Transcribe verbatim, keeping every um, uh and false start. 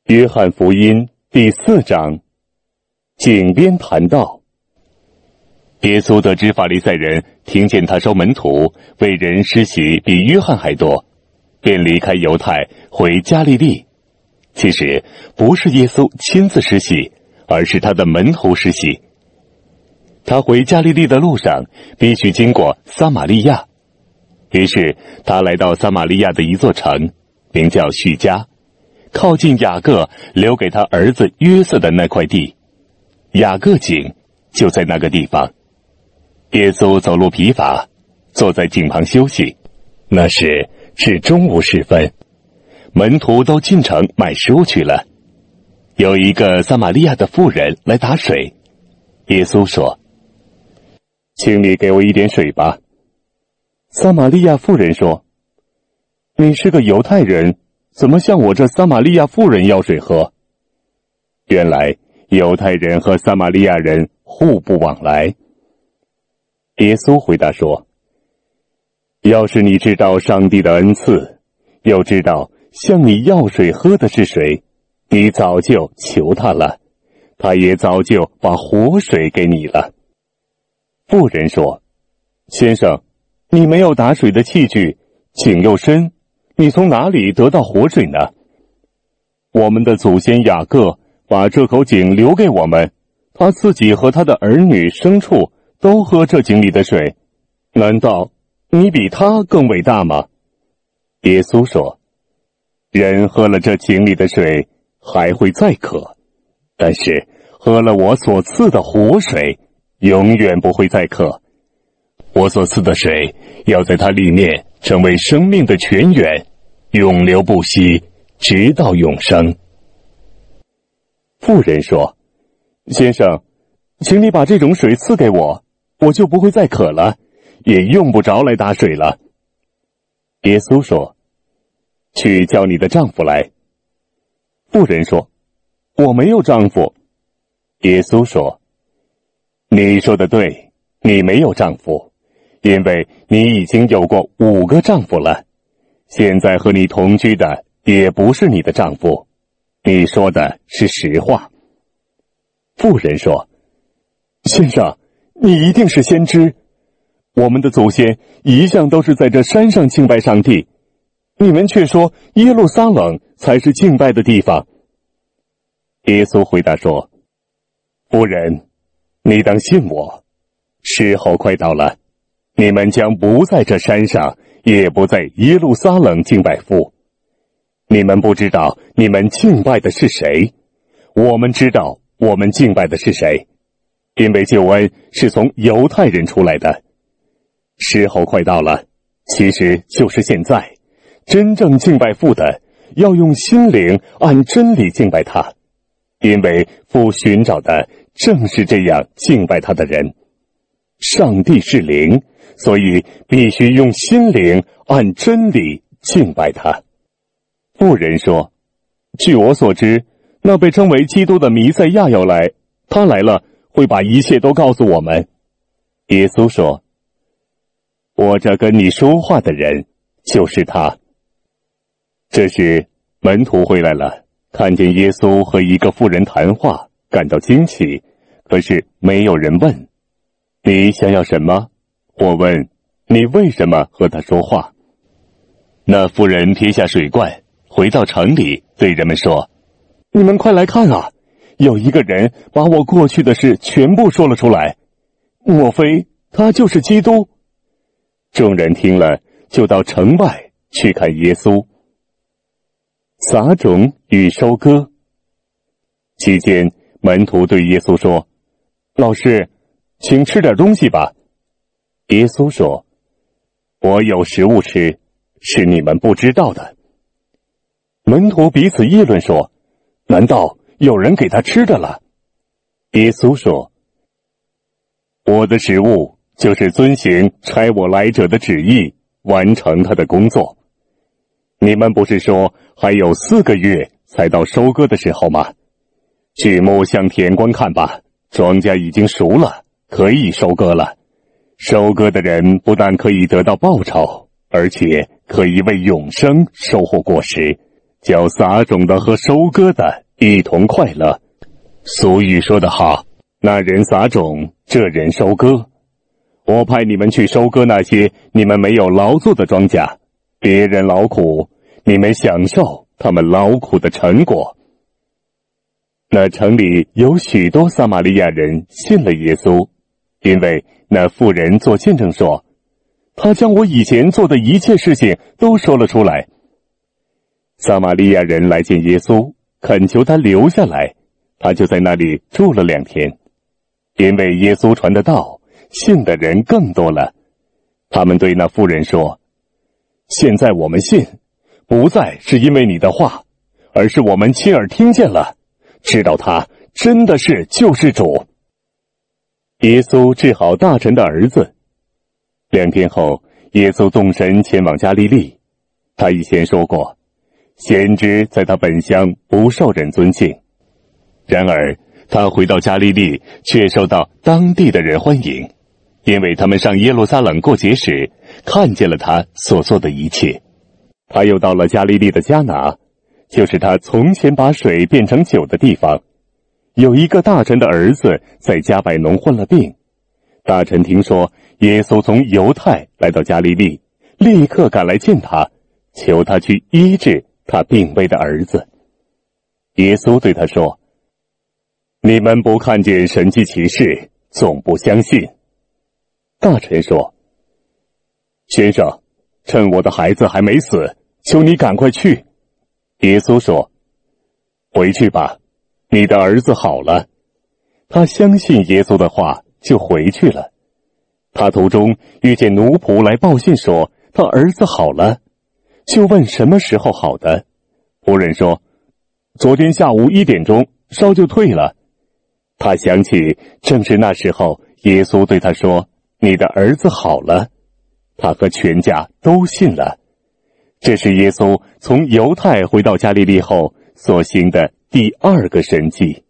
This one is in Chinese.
约翰福音第四章，井边谈道。耶稣得知法利赛人听见他收门徒为人施洗比约翰还多，便离开犹太回加利利。其实不是耶稣亲自施洗，而是他的门徒施洗。他回加利利的路上必须经过撒玛利亚，于是他来到撒玛利亚的一座城，名叫叙加，靠近雅各留给他儿子约瑟的那块地，雅各井就在那个地方。耶稣走路疲乏，坐在井旁休息。那时是中午时分，门徒都进城买食物去了。有一个撒玛利亚的妇人来打水，耶稣说：“请你给我一点水吧。”撒玛利亚妇人说：“你是个犹太人，怎么向我这撒玛利亚妇人要水喝？”原来犹太人和撒玛利亚人互不往来。耶稣回答说：“要是你知道上帝的恩赐，又知道向你要水喝的是谁，你早就求他了，他也早就把活水给你了。”妇人说：“先生，你没有打水的器具，井又深，你从哪里得到活水呢？我们的祖先雅各把这口井留给我们，他自己和他的儿女牲畜都喝这井里的水，难道你比他更伟大吗？”耶稣说：“人喝了这井里的水还会再渴，但是喝了我所赐的活水，永远不会再渴。我所赐的水要在它里面成为生命的泉源，永流不息，直到永生。”妇人说：“先生，请你把这种水赐给我，我就不会再渴了，也用不着来打水了。”耶稣说：“去叫你的丈夫来。”妇人说：“我没有丈夫。”耶稣说：“你说的对，你没有丈夫，因为你已经有过五个丈夫了，现在和你同居的也不是你的丈夫，你说的是实话。”妇人说：“先生，你一定是先知，我们的祖先一向都是在这山上敬拜上帝，你们却说耶路撒冷才是敬拜的地方。”耶稣回答说：“夫人，你当信我，时候快到了，你们将不在这山上，也不在耶路撒冷敬拜父。你们不知道你们敬拜的是谁，我们知道我们敬拜的是谁，因为救恩是从犹太人出来的。时候快到了，其实就是现在，真正敬拜父的，要用心灵按真理敬拜他，因为父寻找的正是这样敬拜他的人。上帝是灵，所以必须用心灵按真理敬拜他。”妇人说：“据我所知，那被称为基督的弥赛亚要来，他来了，会把一切都告诉我们。”耶稣说：“我这跟你说话的人就是他。”这时门徒回来了，看见耶稣和一个妇人谈话，感到惊奇，可是没有人问：“你想要什么？”或问：“你为什么和他说话？”那妇人撇下水罐，回到城里，对人们说：“你们快来看啊！有一个人把我过去的事全部说了出来，莫非他就是基督？”众人听了，就到城外去看耶稣。撒种与收割期间，门徒对耶稣说：“老师，请吃点东西吧。”耶稣说：“我有食物吃，是你们不知道的。”门徒彼此议论说：“难道有人给他吃的了？”耶稣说：“我的食物就是遵行差我来者的旨意，完成他的工作。你们不是说还有四个月才到收割的时候吗？举目向田观看吧，庄稼已经熟了，可以收割了。收割的人不但可以得到报酬，而且可以为永生收获果实， 叫撒种的和收割的一同快乐。俗语说得好，那人撒种，这人收割。我派你们去收割那些你们没有劳作的庄稼，别人劳苦，你们享受他们劳苦的成果。那城里有许多撒玛利亚人信了耶稣，因为那妇人做见证说，他将我以前做的一切事情都说了出来。撒玛利亚人来见耶稣，恳求他留下来，他就在那里住了两天。因为耶稣传的道，信的人更多了。他们对那妇人说，现在我们信，不再是因为你的话，而是我们亲耳听见了，知道他真的是救世主。耶稣治好大臣的儿子。两天后，耶稣动身前往加利利。他以前说过，先知在他本乡不受人尊敬。然而他回到加利利，却受到当地的人欢迎，因为他们上耶路撒冷过节时，看见了他所做的一切。他又到了加利利的迦拿，就是他从前把水变成酒的地方。有一个大臣的儿子在加百农患了病，大臣听说耶稣从犹太来到加利利，立刻赶来见他，求他去医治他病危的儿子。耶稣对他说，你们不看见神迹奇事，总不相信。大臣说，先生，趁我的孩子还没死，求你赶快去。耶稣说，回去吧，你的儿子好了。他相信耶稣的话，就回去了。他途中遇见奴仆来报信说，他儿子好了，就问什么时候好的。仆人说，昨天下午一点钟，烧就退了。他想起正是那时候耶稣对他说，你的儿子好了。他和全家都信了。这是耶稣从犹太回到加利利后所行的第二个神迹。